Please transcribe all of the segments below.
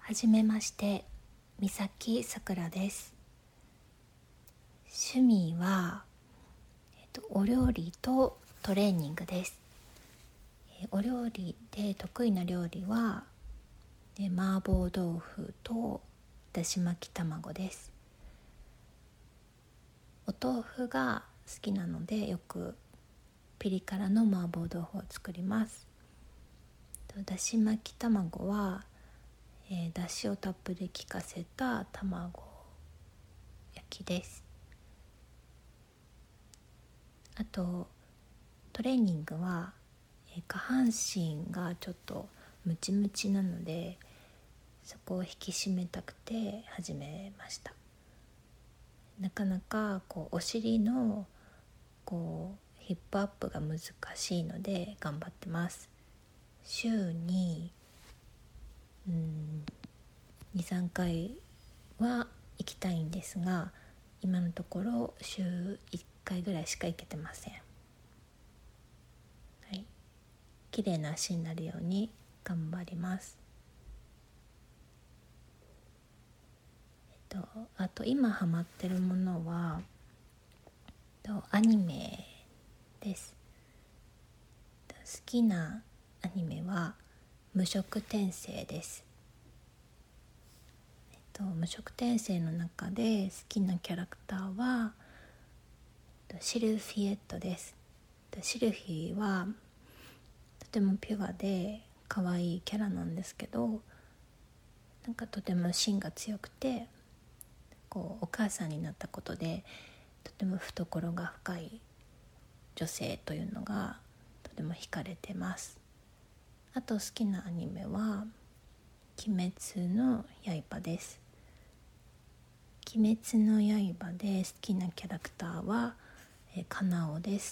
はじめまして、三崎さくらです。趣味は、お料理とトレーニングです。お料理で得意な料理は、麻婆豆腐とだし巻き卵です。お豆腐が好きなのでよくピリ辛の麻婆豆腐を作ります。だし巻き卵は、だしをたっぷり効かせた卵焼きです。あとトレーニングは、下半身がちょっとムチムチなのでそこを引き締めたくて始めました。なかなかお尻のヒップアップが難しいので頑張ってます。週に2、3回は行きたいんですが、今のところ週1回ぐらいしか行けてません。綺麗な足になるように頑張ります。あと今ハマってるものはアニメです。好きなアニメは無職転生です。無職転生の中で好きなキャラクターはシルフィエットです。シルフィはとてもピュアで可愛いキャラなんですけど、とても芯が強くてお母さんになったことでとても懐が深い女性というのがとても惹かれてます。あと好きなアニメは鬼滅の刃です。鬼滅の刃で好きなキャラクターはカナオです。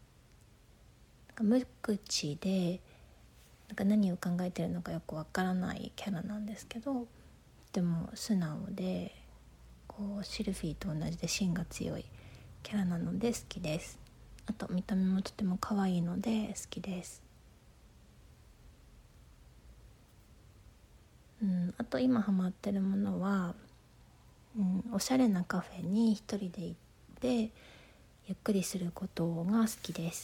無口で何を考えてるのかよくわからないキャラなんですけど、でも素直でシルフィーと同じで芯が強いキャラなので好きです。あと見た目もとても可愛いので好きです。あと今ハマってるものは、おしゃれなカフェに一人で行ってゆっくりすることが好きです。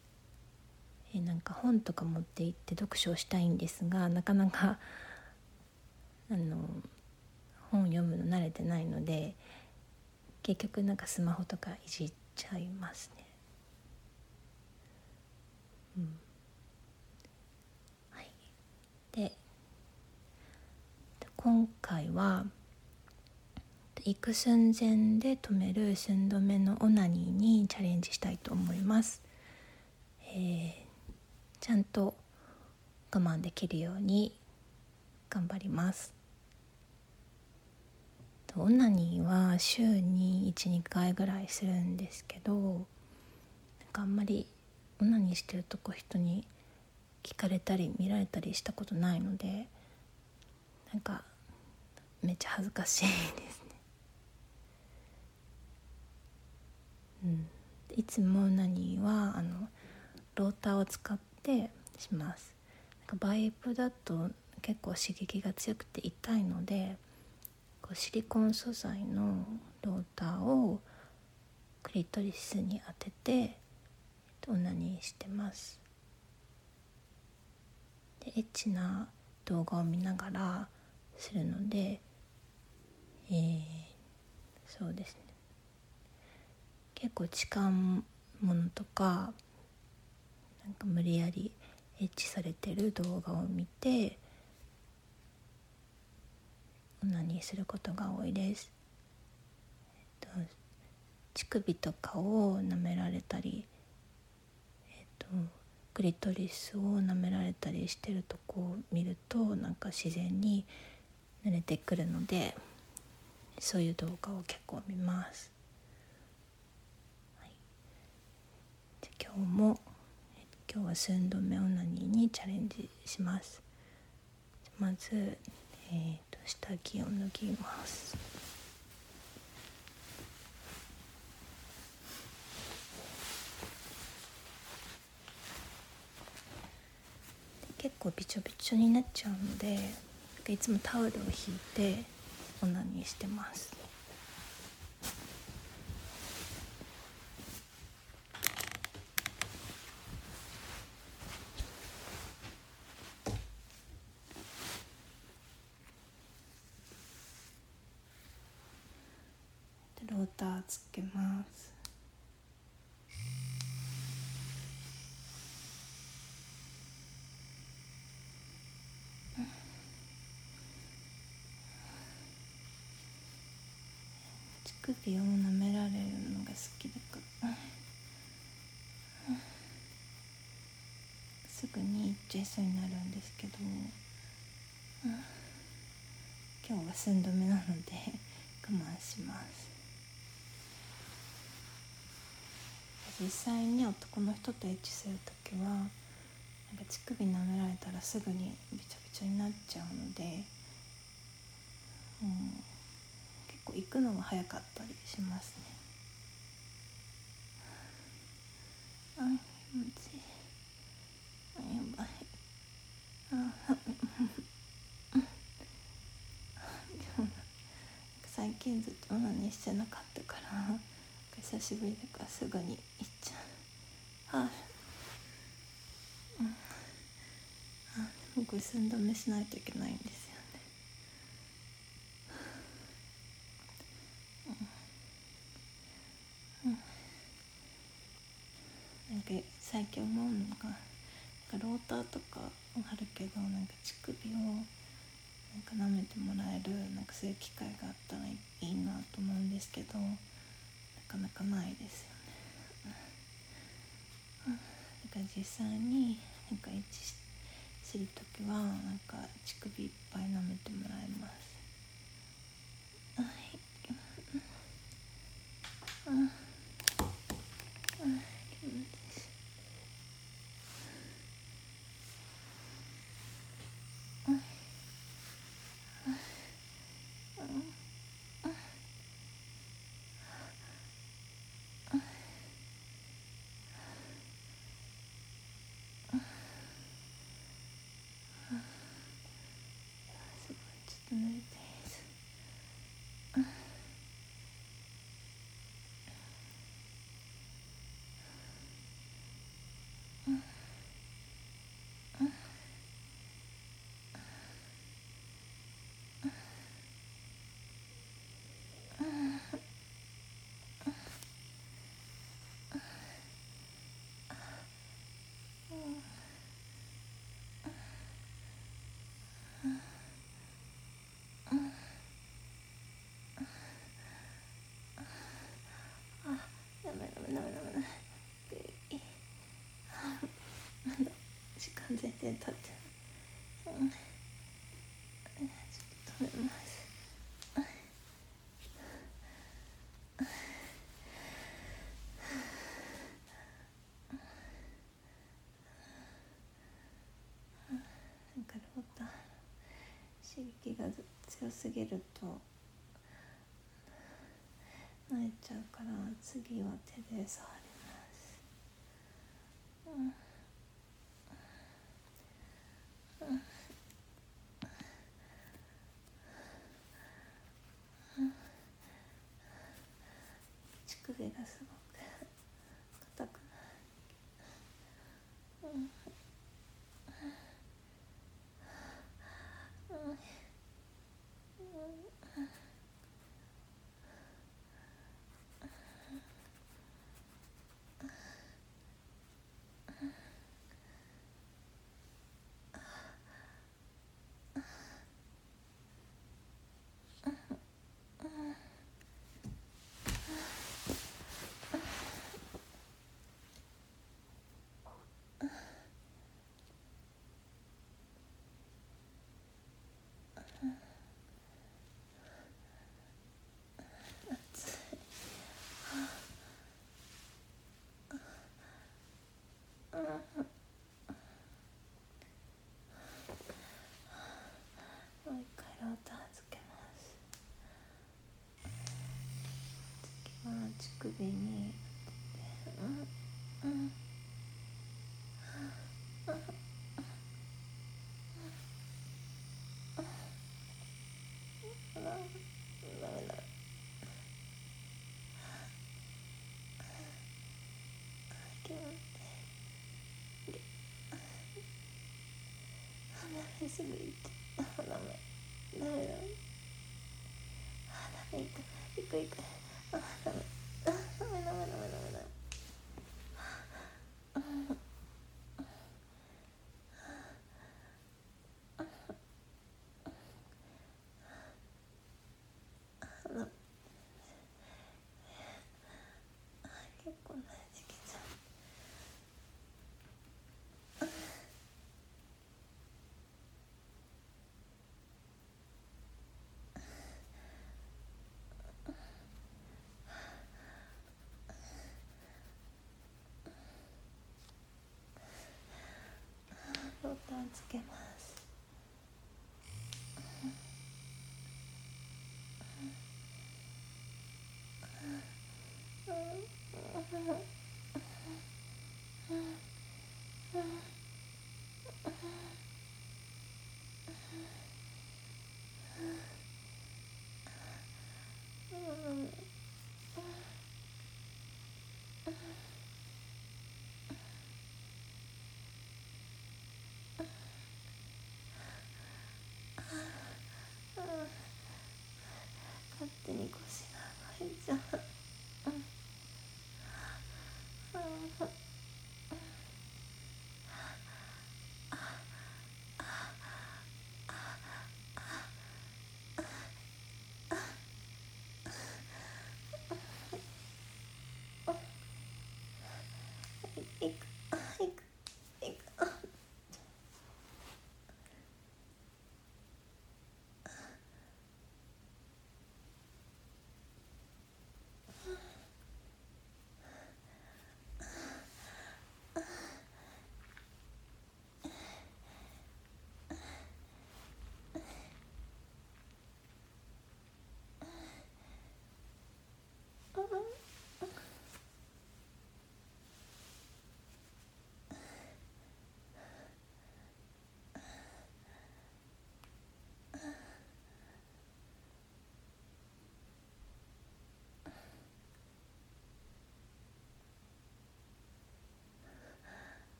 本とか持って行って読書をしたいんですが、なかなか本読むの慣れてないので結局スマホとかいじっちゃいますね。で今回は行く寸前で止める寸止めのオナニーにチャレンジしたいと思います。ちゃんと我慢できるように頑張ります。オナニーは週に 1,2 回ぐらいするんですけど、あんまりオナニーしてるとこ人に聞かれたり見られたりしたことないのでめっちゃ恥ずかしいですね。いつもオナニーはローターを使ってします。バイブだと結構刺激が強くて痛いのでシリコン素材のローターをクリトリスに当ててオナニーしてます。でエッチな動画を見ながらするので、そうですね、結構痴漢ものとか無理やりエッチされてる動画を見てオナニーすることが多いです。乳首とかを舐められたり、クリトリスを舐められたりしてるとこを見ると自然に慣れてくるのでそういう動画を結構見ます。で今日は寸止めオナニーにチャレンジします。まず、下着を脱ぎます。結構びちょびちょになっちゃうのでいつもタオルを引いてオナニーしてます。でローターつけます。乳首を舐められるのが好きだから、すぐに行っちゃいそうになるんですけど、今日は寸止めなので我慢します。実際に男の人とエッチするときはなんか乳首舐められたらすぐにびちゃびちゃになっちゃうので、結構行くのが早かったりしますね。気持ちいい。やばい。最近ずっとオナニーしてなかったから久しぶりだからすぐに行っちゃう。でもこれ寸止めしないといけないんですよね。なんか最近思うのが、ローターとかあるけどなんか乳首をなんか舐めてもらえるなんかそういう機会があったらいいなと思うんですけど、なかなかないですよね。だから実際になんかエッチするときはなんか乳首いっぱい舐めてもらいます。ちょっと濡れていいです。時間全然経ってない。ちょっと止めます。なんかローター刺激が強すぎると泣いちゃうから次は手で触ります。乳首がすごく硬くなる。もう一回ローターつけます。次は乳首にすぐ行って、ダメダメダメ、ダメ、行く、ダメダメダメダメダメダメ、結構な時期じゃん。ローターつけます。勝手に腰が入っちゃう。いくいくいく、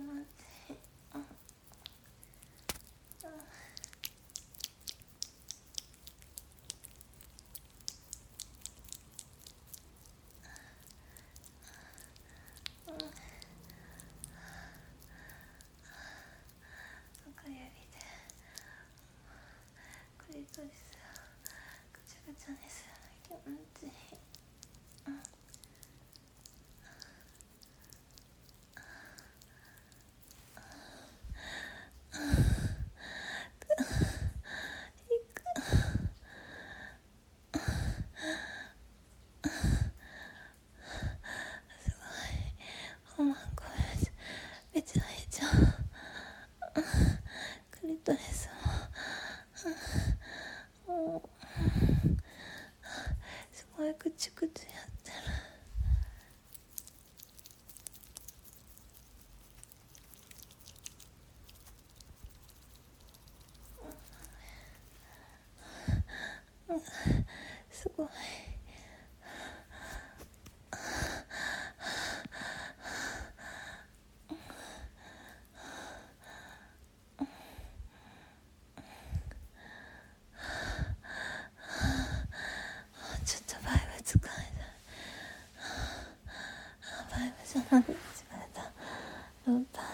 ちいい。中指でクリトリスをぐちゃぐちゃにするの気持ちいい。ほんまごめん、めちゃめちゃクリトリスもすごいクチクチやってる。すごいちょっとバイブ使えた。バイブじゃなくて使えた。ロータ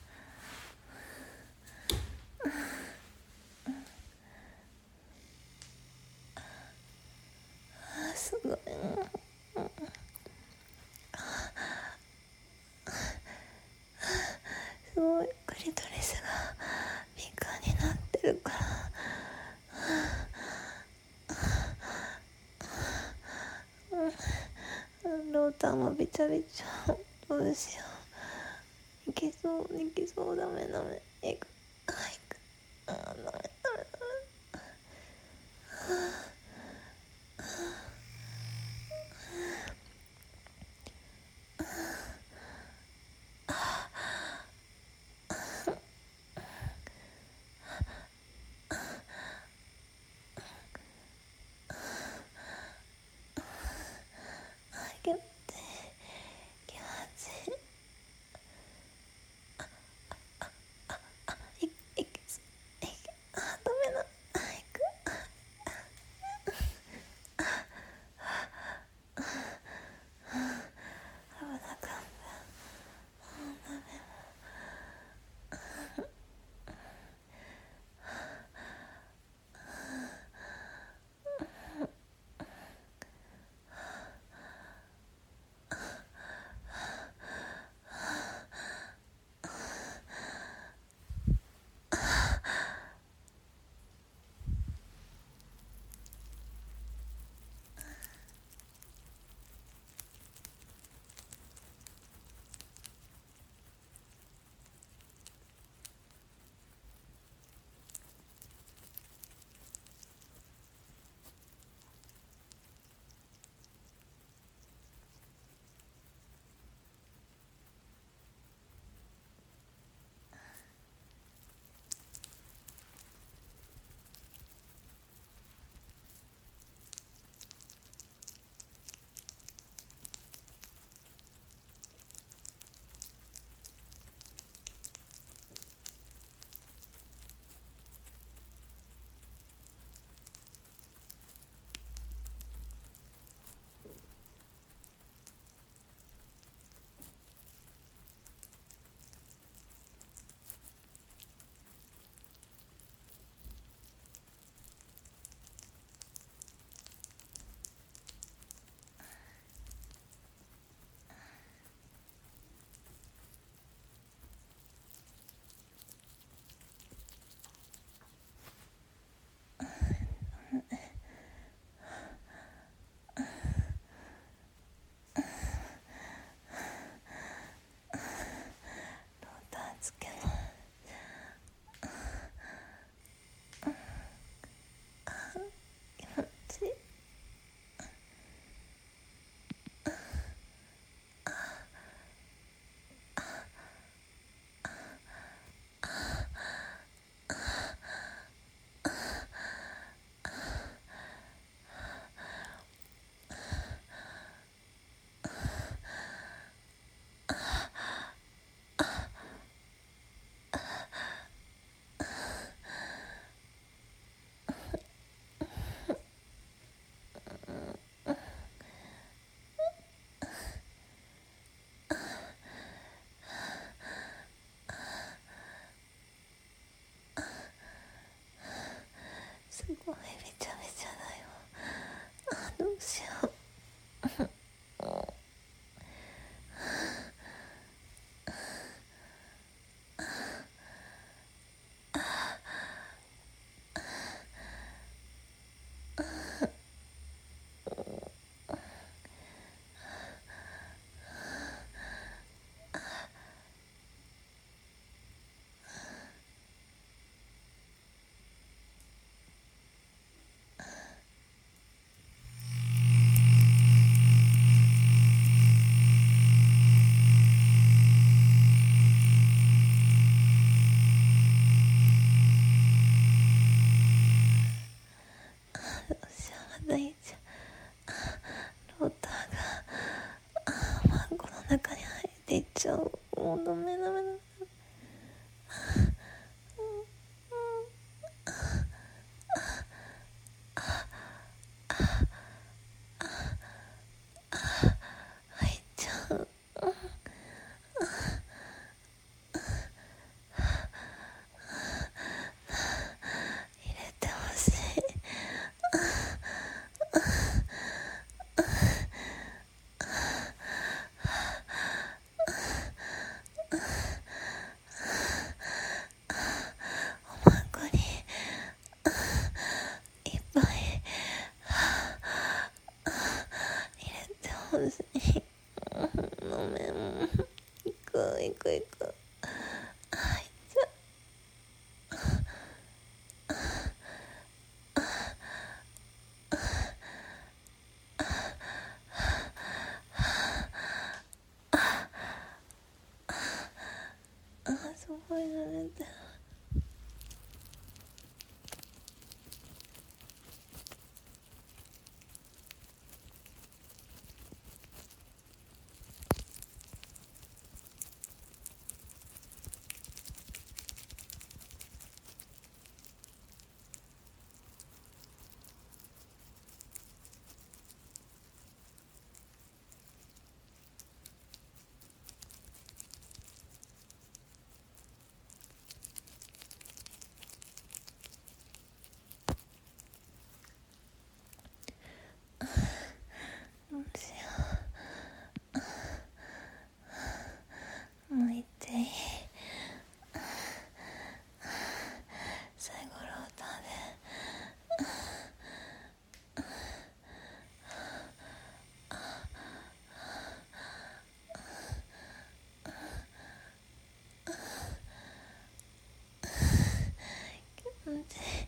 すごいすごいクリトリスが敏感になってるからローターもびちゃびちゃ。どうしよう。いけそういけそう。ダメダメ。いくはいくダメダメダメ。気持ちいい気持ちいい。 めちゃめちゃだよ。どうしよう。大丈夫。ローターがマンゴーの中に入っていっちゃう。もうダメ。入っちゃう。入れてほしい。マンゴーにいっぱい入れてほしい。飲めん。行く。入っちゃう。すごい慣れてる。どうしよう。もう行っていい？最後ローターで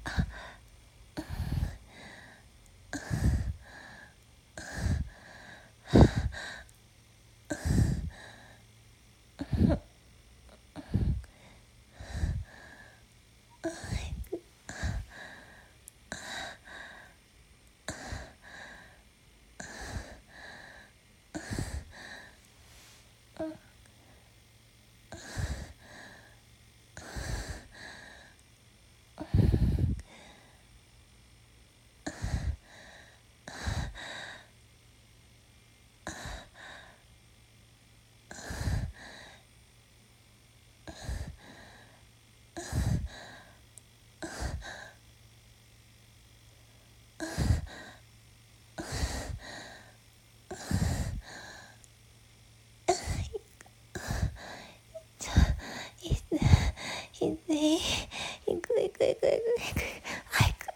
行っていい？行く。早く。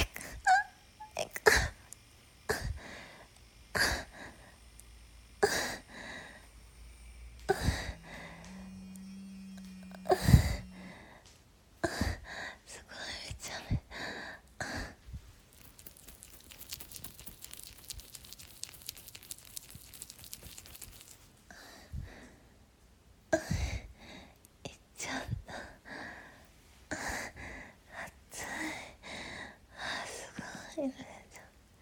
すごいめちゃめちゃ行っちゃった。暑い。すごい濡れちゃ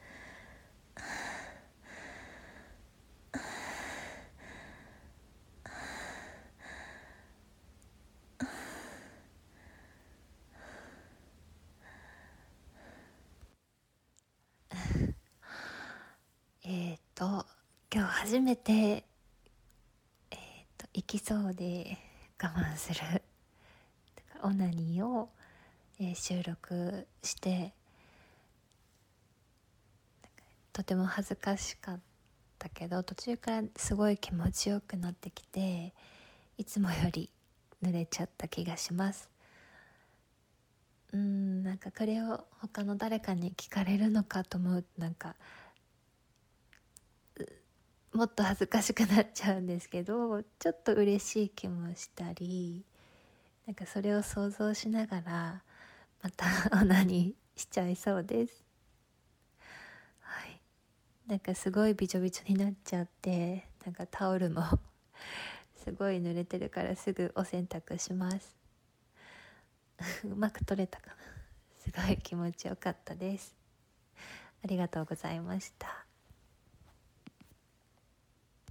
う。今日初めて行きそうで我慢するオナニーを、収録してとても恥ずかしかったけど、途中からすごい気持ちよくなってきて、いつもより濡れちゃった気がします。なんかこれを他の誰かに聞かれるのかと思うと、なんかもっと恥ずかしくなっちゃうんですけど、ちょっと嬉しい気もしたり、なんかそれを想像しながらまたオナニーしちゃいそうです。はい、なんかすごいびちょびちょになっちゃって、なんかタオルもすごい濡れてるからすぐお洗濯しますうまく取れたかな。すごい気持ちよかったです。ありがとうございました。